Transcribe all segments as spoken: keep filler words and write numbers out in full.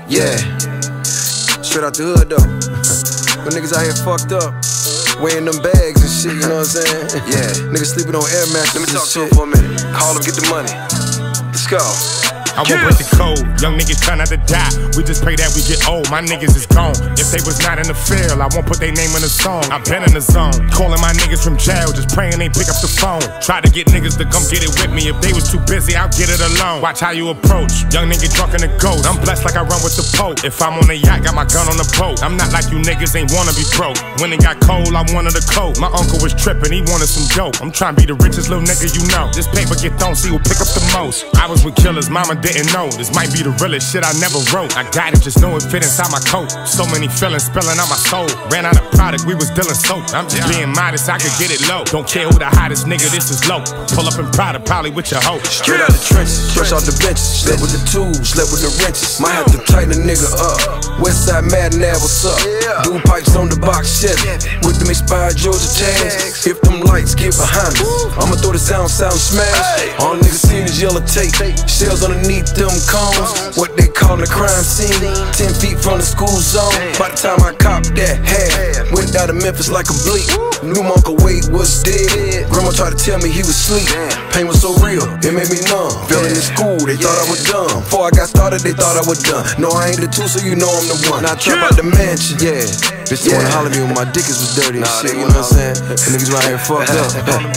Yeah, straight out the hood though. When niggas out here fucked up, weighing them bags and shit, you know what I'm saying? Yeah, niggas sleeping on air mattresses. Let me talk to him for a minute. Call him, get the money. Let's go. I won't break the code, young niggas try not to die. We just pray that we get old, my niggas is gone. If they was not in the field, I won't put their name in the song. I been in the zone, calling my niggas from jail, just praying they pick up the phone. Try to get niggas to come get it with me. If they was too busy, I'll get it alone. Watch how you approach, young nigga drunk in the ghost. I'm blessed like I run with the Pope. If I'm on a yacht, got my gun on the boat. I'm not like you niggas ain't wanna be broke. When it got cold, I wanted a coat. My uncle was tripping, he wanted some dope. I'm trying to be the richest little nigga you know. This paper get thrown, see who pick up the most. I was with killers, mama didn't know. This might be the realest shit I never wrote. I got it, just know it fit inside my coat. So many feelings spilling out my soul. Ran out of product, we was dealing soap. I'm just being modest, I could get it low. Don't care who the hottest nigga, this is low. Pull up in Prada, probably with your hoe. Straight out the trenches, fresh off the benches. Slept with the tools, slept with the wrenches. Might have to tighten a nigga up. Westside Madden, what's up? Doing pipes on the box Chevy with them expired Georgia tags. If them lights get behind us, I'ma throw the sound, sound smash. All niggas seen is yellow tape, shells underneath them cones. What they call the crime scene, ten feet from the school zone. By the time I copped that hat, went down to Memphis like a bleep. Knew my Uncle Wade was dead. Grandma tried to tell me he was asleep. Pain was so real, it made me numb. Failing in school, they thought I was dumb. Before I got started, they thought I was done. No, I ain't the two, so you know I'm the one. Now I trap out the mansion, yeah. Bitch, they wanna holler at me when my dickers was dirty and shit, you know what I'm saying? The niggas right here fucked up.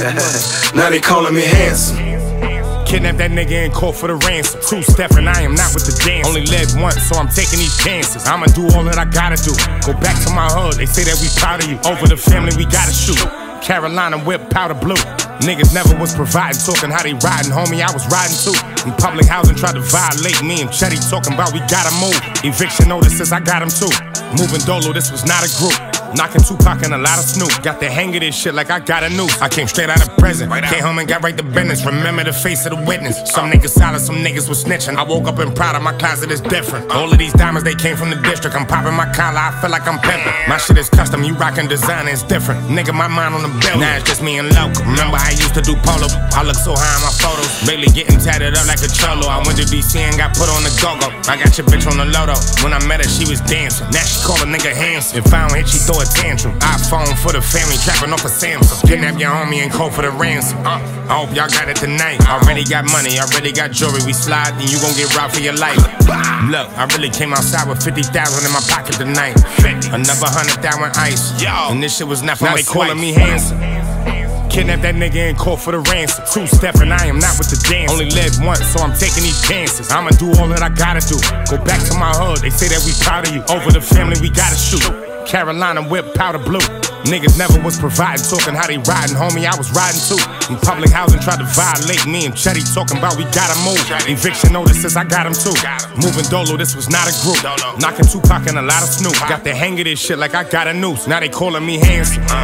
Now they calling me handsome. Kidnap that nigga in court for the ransom. Two-step and I am not with the dance. Only live once, so I'm taking these chances. I'ma do all that I gotta do. Go back to my hood, they say that we proud of you. Over the family, we gotta shoot. Carolina whip, powder blue. Niggas never was providing, talking how they riding, homie, I was riding too. In public housing, tried to violate me and Chetty talking about we gotta move. Eviction notices, I got them too. Moving Dolo, this was not a group. Knocking Tupac and a lot of Snoop. Got the hang of this shit like I got a noose. I came straight out of prison, came home and got right to business. Remember the face of the witness. Some niggas solid, some niggas was snitching. I woke up and proud of my closet is different. All of these diamonds, they came from the district. I'm popping my collar, I feel like I'm pimping. My shit is custom, you rockin' design, it's different. Nigga, my mind on the bill. Now it's just me and local. Remember I used to do polo. I look so high in my photos. Lately getting tatted up like a cholo. I went to D C and got put on the go-go. I got your bitch on the loto. When I met her, she was dancing. Now she call a nigga handsome. If I don't hit, she throw a tantrum. iPhone for the family, trapping off a Samsung. Kidnap your homie and call for the ransom. Uh, I hope y'all got it tonight. Already got money, already got jewelry. We slide, and you gon' get robbed for your life. Look, I really came outside with fifty thousand in my pocket tonight. Another hundred thousand ice. And this shit was not for my wife. Now they calling me handsome. Kidnap that nigga and call for the ransom. Two-step and I am not with the dance. Only live once, so I'm taking these chances. I'ma do all that I gotta do. Go back to my hood, they say that we proud of you. Over the family, we gotta shoot. Carolina whip, powder blue. Niggas never was providing, talking how they riding, homie, I was riding too. In public housing, tried to violate me and Chetty talking about we gotta move. Eviction notices, I got them too. Moving Dolo, this was not a group. Knocking Tupac and a lot of Snoop. Got the hang of this shit like I got a noose. Now they calling me handsome. Uh.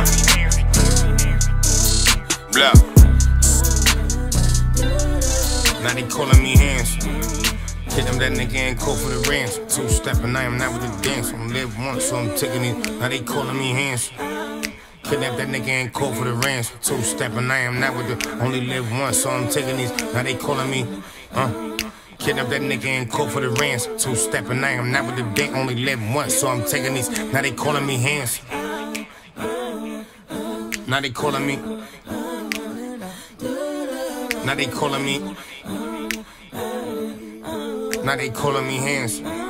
Blah. Now they calling me handsome. Hit them that nigga and call for the ransom. Two-step and I am not with the dance. I'm live once, so I'm taking it. Now they calling me handsome. Kidnap that nigga and call for the ransom. Two-step and I am not with the. Only live once, so I'm taking these. Now they calling me. Uh. Kidnap that nigga and call for the ransom. Two-step and I am not with the date. Only live once, so I'm taking these. Now they calling me handsome. Now they calling me. Now they calling me. Now they calling me handsome.